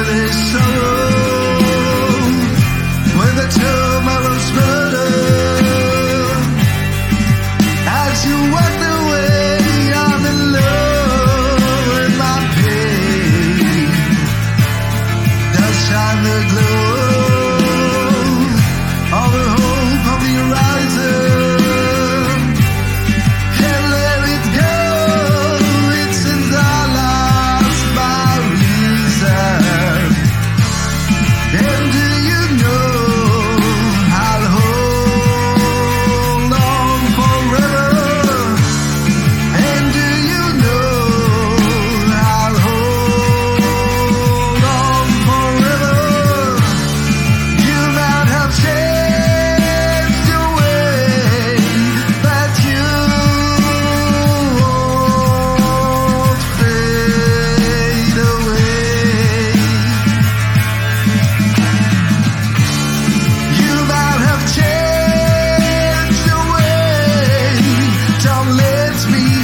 this sorrow with the tomorrow's murder. As you walked away, I'm in love with my pain. Does shine the glow of the hope of the horizon. Can't let it go, it seems I lost my reason. And do you know I'll hold on forever? And do you know I'll hold on forever? You might have changed your way, but you won't fade away. You might have changed your way, don't let me